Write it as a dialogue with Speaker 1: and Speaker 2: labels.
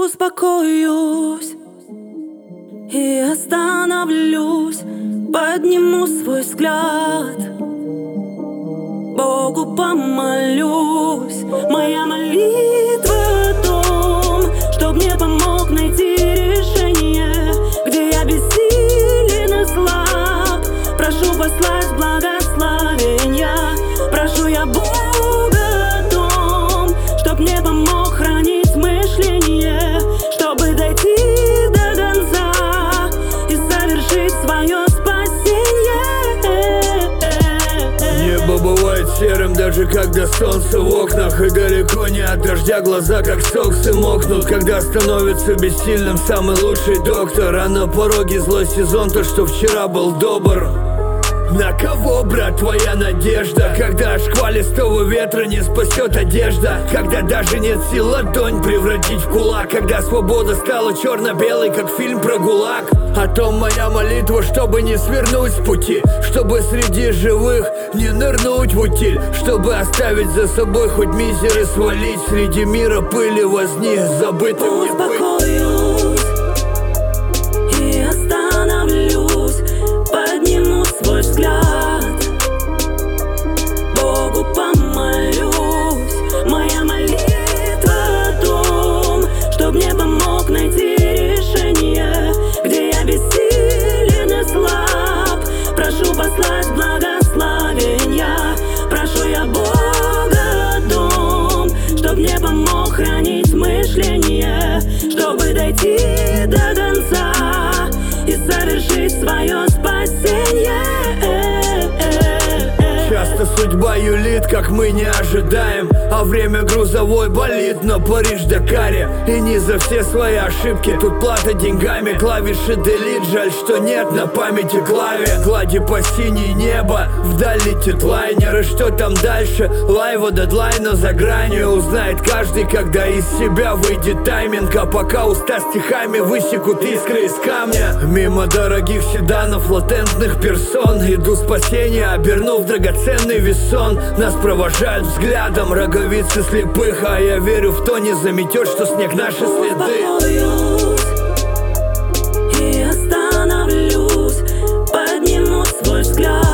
Speaker 1: Успокоюсь и остановлюсь, подниму свой взгляд, Богу помолюсь. Моя молитва о том, чтоб мне помог найти решение, где я бессилен и слаб. Прошу послать благословения, прошу я Бога о том, чтоб мне помог хранить мышление, чтобы дойти до конца и совершить свое спасение.
Speaker 2: Небо бывает серым, даже когда солнце в окнах, и далеко не от дождя глаза как соксы мокнут. Когда становится бессильным самый лучший доктор, а на пороге злой сезон, то, что вчера был добр. На кого, брат, твоя надежда? Когда шквалистого ветра не спасет одежда, когда даже нет сил ладонь превратить в кулак, когда свобода стала черно-белой, как фильм про ГУЛАГ. О том моя молитва, чтобы не свернуть с пути, чтобы среди живых не нырнуть в утиль, чтобы оставить за собой хоть мизер и свалить среди мира пыли возни забытым не быть.
Speaker 1: Успокоюсь и остановлюсь, подниму свой взгляд, Богу помолюсь. Моя молитва о том, чтоб мне помог найти решение, где я бессилен и слаб. Прошу послать благословения, прошу я Бога о том, чтоб мне помог хранить мышление, чтобы дойти до конца и совершить свое спасение.
Speaker 2: Часто судьба юлит, как мы не ожидаем, а время грузовой болит на Париж-Дакаре. И не за все свои ошибки тут плата деньгами. Клавиши делит, жаль, что нет на памяти клаве. Глади по синее небо, вдаль летит лайнер. И что там дальше? Лайва дедлайна за гранью. Узнает каждый, когда из себя выйдет тайминг. А пока уста стихами высекут искры из камня. Мимо дорогих седанов, латентных персон, иду спасения, обернув драгоценный весон. Нас провожают взглядом роговицы слепых, а я верю в то, не заметет, что снег наши следы.
Speaker 1: Успокоюсь и остановлюсь, подниму свой взгляд,